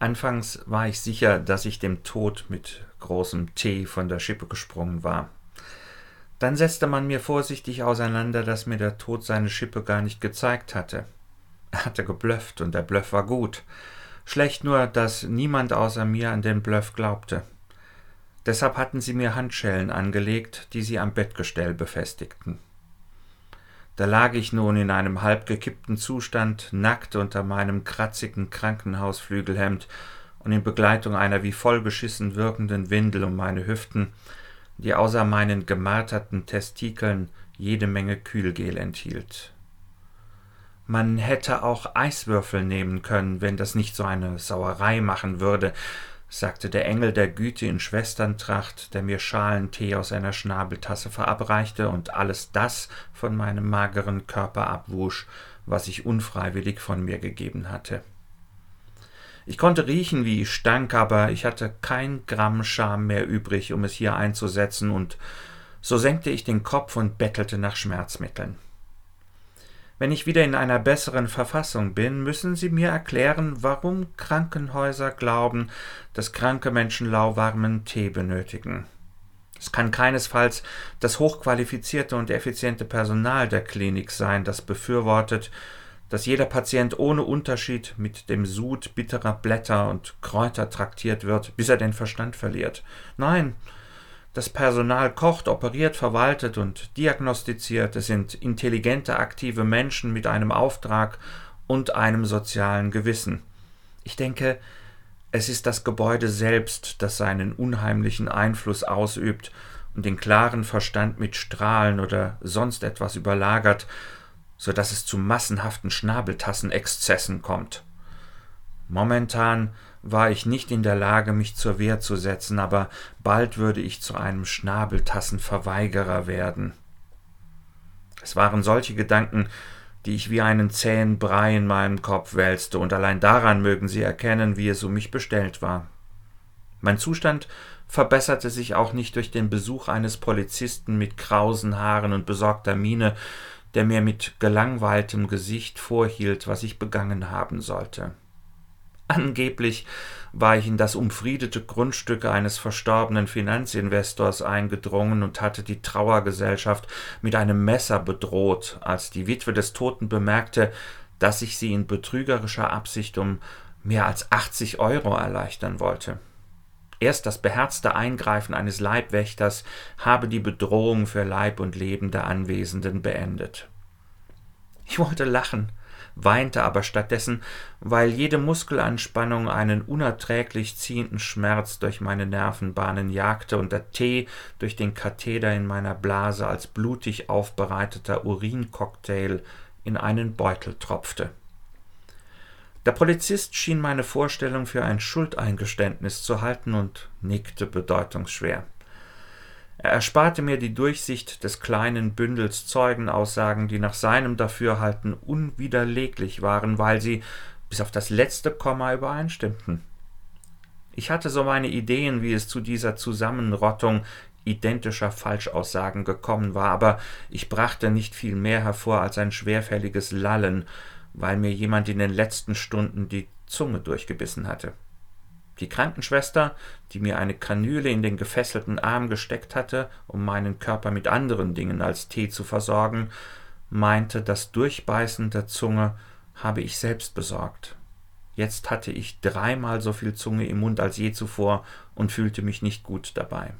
Anfangs war ich sicher, dass ich dem Tod mit großem T von der Schippe gesprungen war. Dann setzte man mir vorsichtig auseinander, dass mir der Tod seine Schippe gar nicht gezeigt hatte. Er hatte geblufft und der Bluff war gut. Schlecht nur, dass niemand außer mir an den Bluff glaubte. Deshalb hatten sie mir Handschellen angelegt, die sie am Bettgestell befestigten. Da lag ich nun in einem halb gekippten Zustand, nackt unter meinem kratzigen Krankenhausflügelhemd und in Begleitung einer wie vollgeschissen wirkenden Windel um meine Hüften, die außer meinen gemarterten Testikeln jede Menge Kühlgel enthielt. Man hätte auch Eiswürfel nehmen können, wenn das nicht so eine Sauerei machen würde, sagte der Engel der Güte in Schwesterntracht, der mir Schalentee aus einer Schnabeltasse verabreichte und alles das von meinem mageren Körper abwusch, was ich unfreiwillig von mir gegeben hatte. Ich konnte riechen, wie ich stank, aber ich hatte kein Gramm Scham mehr übrig, um es hier einzusetzen, und so senkte ich den Kopf und bettelte nach Schmerzmitteln. Wenn ich wieder in einer besseren Verfassung bin, müssen Sie mir erklären, warum Krankenhäuser glauben, dass kranke Menschen lauwarmen Tee benötigen. Es kann keinesfalls das hochqualifizierte und effiziente Personal der Klinik sein, das befürwortet, dass jeder Patient ohne Unterschied mit dem Sud bitterer Blätter und Kräuter traktiert wird, bis er den Verstand verliert. Nein, das Personal kocht, operiert, verwaltet und diagnostiziert. Es sind intelligente, aktive Menschen mit einem Auftrag und einem sozialen Gewissen. Ich denke, es ist das Gebäude selbst, das seinen unheimlichen Einfluss ausübt und den klaren Verstand mit Strahlen oder sonst etwas überlagert, so dass es zu massenhaften Schnabeltassenexzessen kommt. Momentan war ich nicht in der Lage, mich zur Wehr zu setzen, aber bald würde ich zu einem Schnabeltassenverweigerer werden. Es waren solche Gedanken, die ich wie einen zähen Brei in meinem Kopf wälzte, und allein daran mögen Sie erkennen, wie es um mich bestellt war. Mein Zustand verbesserte sich auch nicht durch den Besuch eines Polizisten mit krausen Haaren und besorgter Miene, der mir mit gelangweiltem Gesicht vorhielt, was ich begangen haben sollte. Angeblich war ich in das umfriedete Grundstück eines verstorbenen Finanzinvestors eingedrungen und hatte die Trauergesellschaft mit einem Messer bedroht, als die Witwe des Toten bemerkte, dass ich sie in betrügerischer Absicht um mehr als 80 € erleichtern wollte. Erst das beherzte Eingreifen eines Leibwächters habe die Bedrohung für Leib und Leben der Anwesenden beendet. Ich wollte lachen, weinte aber stattdessen, weil jede Muskelanspannung einen unerträglich ziehenden Schmerz durch meine Nervenbahnen jagte und der Tee durch den Katheter in meiner Blase als blutig aufbereiteter Urincocktail in einen Beutel tropfte. Der Polizist schien meine Vorstellung für ein Schuldeingeständnis zu halten und nickte bedeutungsschwer. Er ersparte mir die Durchsicht des kleinen Bündels Zeugenaussagen, die nach seinem Dafürhalten unwiderleglich waren, weil sie bis auf das letzte Komma übereinstimmten. Ich hatte so meine Ideen, wie es zu dieser Zusammenrottung identischer Falschaussagen gekommen war, aber ich brachte nicht viel mehr hervor als ein schwerfälliges Lallen, weil mir jemand in den letzten Stunden die Zunge durchgebissen hatte. Die Krankenschwester, die mir eine Kanüle in den gefesselten Arm gesteckt hatte, um meinen Körper mit anderen Dingen als Tee zu versorgen, meinte, das Durchbeißen der Zunge habe ich selbst besorgt. Jetzt hatte ich 3-mal so viel Zunge im Mund als je zuvor und fühlte mich nicht gut dabei.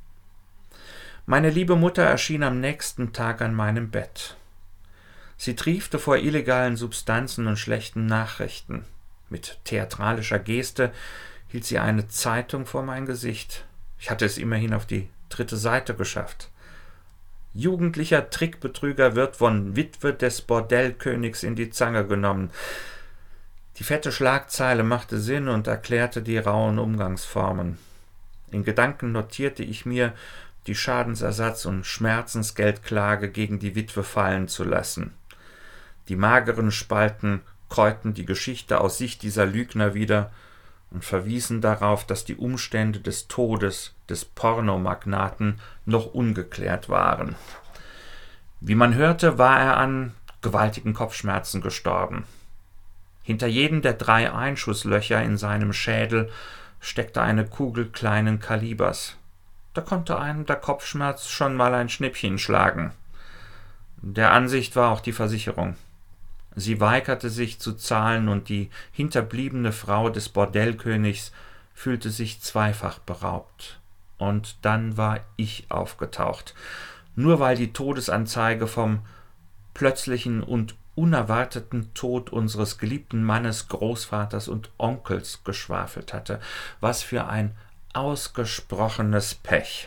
Meine liebe Mutter erschien am nächsten Tag an meinem Bett. Sie triefte vor illegalen Substanzen und schlechten Nachrichten. Mit theatralischer Geste hielt sie eine Zeitung vor mein Gesicht. Ich hatte es immerhin auf die 3. Seite geschafft. Jugendlicher Trickbetrüger wird von Witwe des Bordellkönigs in die Zange genommen. Die fette Schlagzeile machte Sinn und erklärte die rauen Umgangsformen. In Gedanken notierte ich mir, die Schadensersatz- und Schmerzensgeldklage gegen die Witwe fallen zu lassen. Die mageren Spalten kreuten die Geschichte aus Sicht dieser Lügner wieder und verwiesen darauf, dass die Umstände des Todes des Pornomagnaten noch ungeklärt waren. Wie man hörte, war er an gewaltigen Kopfschmerzen gestorben. Hinter jedem der 3 Einschusslöcher in seinem Schädel steckte eine Kugel kleinen Kalibers. Da konnte einem der Kopfschmerz schon mal ein Schnippchen schlagen. Der Ansicht war auch die Versicherung. Sie weigerte sich zu zahlen, und die hinterbliebene Frau des Bordellkönigs fühlte sich zweifach beraubt. Und dann war ich aufgetaucht, nur weil die Todesanzeige vom plötzlichen und unerwarteten Tod unseres geliebten Mannes, Großvaters und Onkels geschwafelt hatte. Was für ein ausgesprochenes Pech.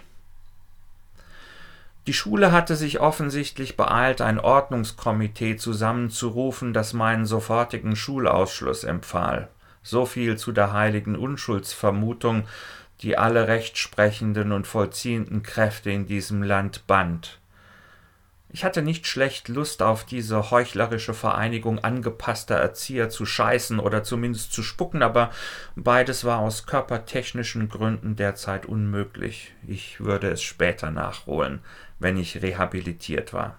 Die Schule hatte sich offensichtlich beeilt, ein Ordnungskomitee zusammenzurufen, das meinen sofortigen Schulausschluss empfahl. So viel zu der heiligen Unschuldsvermutung, die alle rechtsprechenden und vollziehenden Kräfte in diesem Land band. Ich hatte nicht schlecht Lust auf diese heuchlerische Vereinigung angepasster Erzieher zu scheißen oder zumindest zu spucken, aber beides war aus körpertechnischen Gründen derzeit unmöglich. Ich würde es später nachholen, wenn ich rehabilitiert war.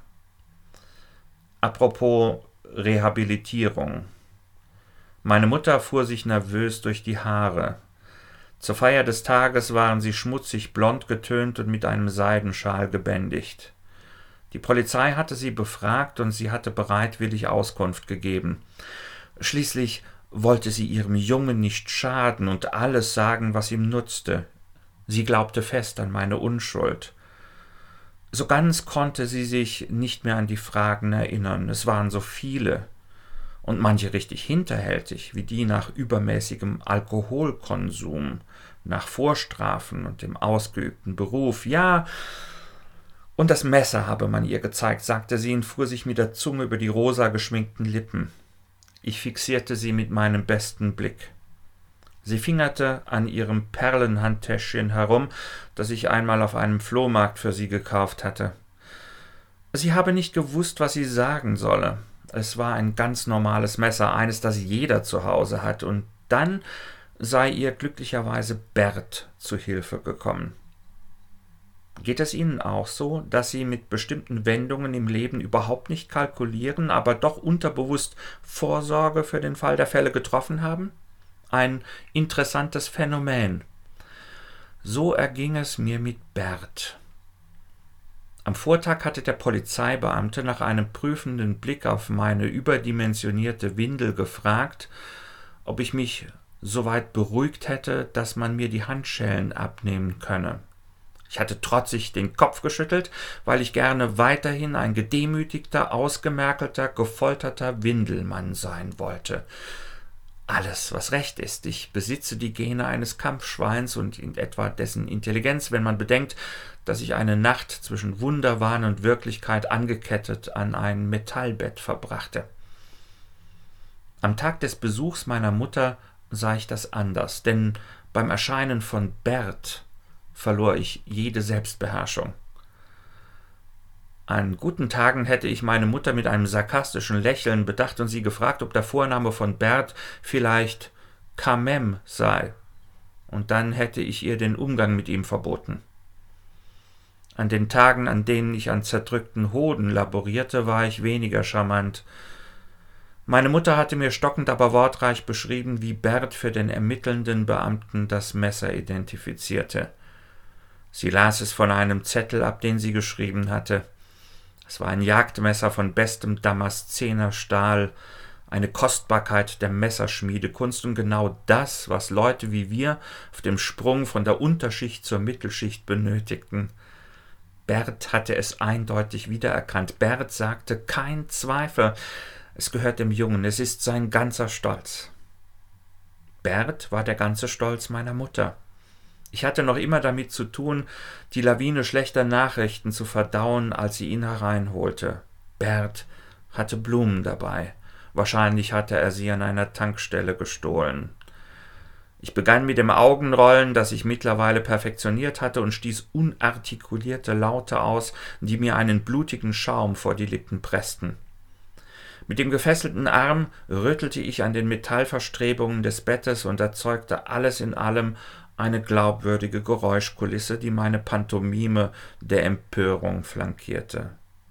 Apropos Rehabilitierung. Meine Mutter fuhr sich nervös durch die Haare. Zur Feier des Tages waren sie schmutzig blond getönt und mit einem Seidenschal gebändigt. Die Polizei hatte sie befragt, und sie hatte bereitwillig Auskunft gegeben. Schließlich wollte sie ihrem Jungen nicht schaden und alles sagen, was ihm nutzte. Sie glaubte fest an meine Unschuld. So ganz konnte sie sich nicht mehr an die Fragen erinnern. Es waren so viele, und manche richtig hinterhältig, wie die nach übermäßigem Alkoholkonsum, nach Vorstrafen und dem ausgeübten Beruf. Ja, und das Messer habe man ihr gezeigt, sagte sie und fuhr sich mit der Zunge über die rosa geschminkten Lippen. Ich fixierte sie mit meinem besten Blick. Sie fingerte an ihrem Perlenhandtäschchen herum, das ich einmal auf einem Flohmarkt für sie gekauft hatte. Sie habe nicht gewusst, was sie sagen solle. Es war ein ganz normales Messer, eines, das jeder zu Hause hat, und dann sei ihr glücklicherweise Bert zu Hilfe gekommen. Geht es Ihnen auch so, dass Sie mit bestimmten Wendungen im Leben überhaupt nicht kalkulieren, aber doch unterbewusst Vorsorge für den Fall der Fälle getroffen haben? Ein interessantes Phänomen. So erging es mir mit Bert. Am Vortag hatte der Polizeibeamte nach einem prüfenden Blick auf meine überdimensionierte Windel gefragt, ob ich mich soweit beruhigt hätte, dass man mir die Handschellen abnehmen könne. Ich hatte trotzig den Kopf geschüttelt, weil ich gerne weiterhin ein gedemütigter, ausgemerkelter, gefolterter Windelmann sein wollte. Alles, was recht ist. Ich besitze die Gene eines Kampfschweins und in etwa dessen Intelligenz, wenn man bedenkt, dass ich eine Nacht zwischen Wunderwahn und Wirklichkeit angekettet an ein Metallbett verbrachte. Am Tag des Besuchs meiner Mutter sah ich das anders, denn beim Erscheinen von Bert verlor ich jede Selbstbeherrschung. An guten Tagen hätte ich meine Mutter mit einem sarkastischen Lächeln bedacht und sie gefragt, ob der Vorname von Bert vielleicht Kamem sei, und dann hätte ich ihr den Umgang mit ihm verboten. An den Tagen, an denen ich an zerdrückten Hoden laborierte, war ich weniger charmant. Meine Mutter hatte mir stockend, aber wortreich beschrieben, wie Bert für den ermittelnden Beamten das Messer identifizierte. Sie las es von einem Zettel ab, den sie geschrieben hatte. Es war ein Jagdmesser von bestem Damaszenerstahl, eine Kostbarkeit der Messerschmiedekunst und genau das, was Leute wie wir auf dem Sprung von der Unterschicht zur Mittelschicht benötigten. Bert hatte es eindeutig wiedererkannt. Bert sagte, kein Zweifel, es gehört dem Jungen, es ist sein ganzer Stolz. Bert war der ganze Stolz meiner Mutter. Ich hatte noch immer damit zu tun, die Lawine schlechter Nachrichten zu verdauen, als sie ihn hereinholte. Bert hatte Blumen dabei. Wahrscheinlich hatte er sie an einer Tankstelle gestohlen. Ich begann mit dem Augenrollen, das ich mittlerweile perfektioniert hatte, und stieß unartikulierte Laute aus, die mir einen blutigen Schaum vor die Lippen pressten. Mit dem gefesselten Arm rüttelte ich an den Metallverstrebungen des Bettes und erzeugte alles in allem eine glaubwürdige Geräuschkulisse, die meine Pantomime der Empörung flankierte.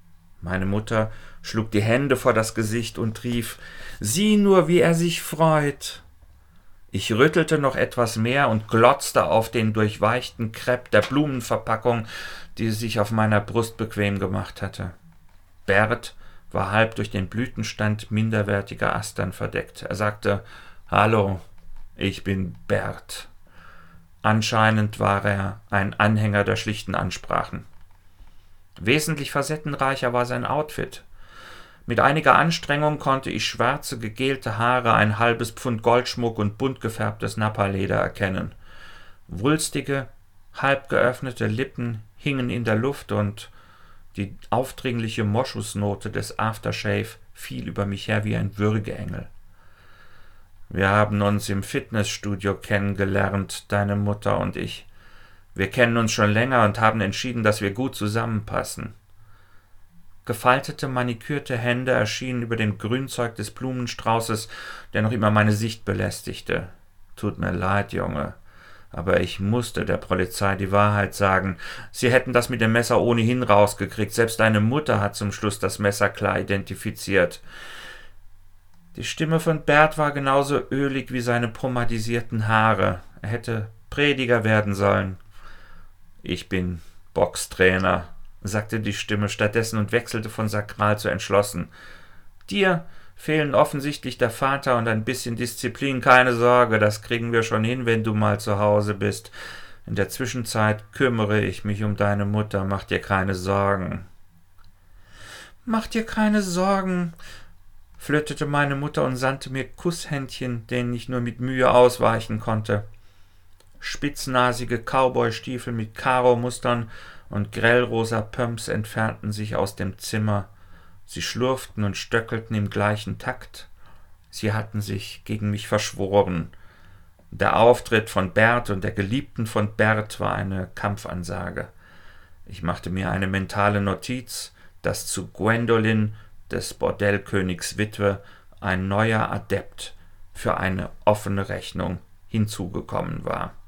Meine Mutter schlug die Hände vor das Gesicht und rief: »Sieh nur, wie er sich freut!« Ich rüttelte noch etwas mehr und glotzte auf den durchweichten Krepp der Blumenverpackung, die sich auf meiner Brust bequem gemacht hatte. Bert war halb durch den Blütenstand minderwertiger Astern verdeckt. Er sagte: »Hallo, ich bin Bert.« Anscheinend war er ein Anhänger der schlichten Ansprachen. Wesentlich facettenreicher war sein Outfit. Mit einiger Anstrengung konnte ich schwarze, gegelte Haare, ein halbes Pfund Goldschmuck und bunt gefärbtes Napaleder erkennen. Wulstige, halb geöffnete Lippen hingen in der Luft und die aufdringliche Moschusnote des Aftershave fiel über mich her wie ein Würgeengel. »Wir haben uns im Fitnessstudio kennengelernt, deine Mutter und ich. Wir kennen uns schon länger und haben entschieden, dass wir gut zusammenpassen.« Gefaltete, manikürte Hände erschienen über dem Grünzeug des Blumenstraußes, der noch immer meine Sicht belästigte. »Tut mir leid, Junge, aber ich musste der Polizei die Wahrheit sagen. Sie hätten das mit dem Messer ohnehin rausgekriegt. Selbst deine Mutter hat zum Schluss das Messer klar identifiziert.« Die Stimme von Bert war genauso ölig wie seine pomadisierten Haare. Er hätte Prediger werden sollen. »Ich bin Boxtrainer«, sagte die Stimme stattdessen und wechselte von sakral zu entschlossen. »Dir fehlen offensichtlich der Vater und ein bisschen Disziplin. Keine Sorge, das kriegen wir schon hin, wenn du mal zu Hause bist. In der Zwischenzeit kümmere ich mich um deine Mutter. Mach dir keine Sorgen.« »Mach dir keine Sorgen«, flötete meine Mutter und sandte mir Kusshändchen, denen ich nur mit Mühe ausweichen konnte. Spitznasige Cowboystiefel mit Karo-Mustern und grellrosa Pumps entfernten sich aus dem Zimmer. Sie schlurften und stöckelten im gleichen Takt. Sie hatten sich gegen mich verschworen. Der Auftritt von Bert und der Geliebten von Bert war eine Kampfansage. Ich machte mir eine mentale Notiz, dass zu Gwendolyn, des Bordellkönigs Witwe, ein neuer Adept für eine offene Rechnung hinzugekommen war.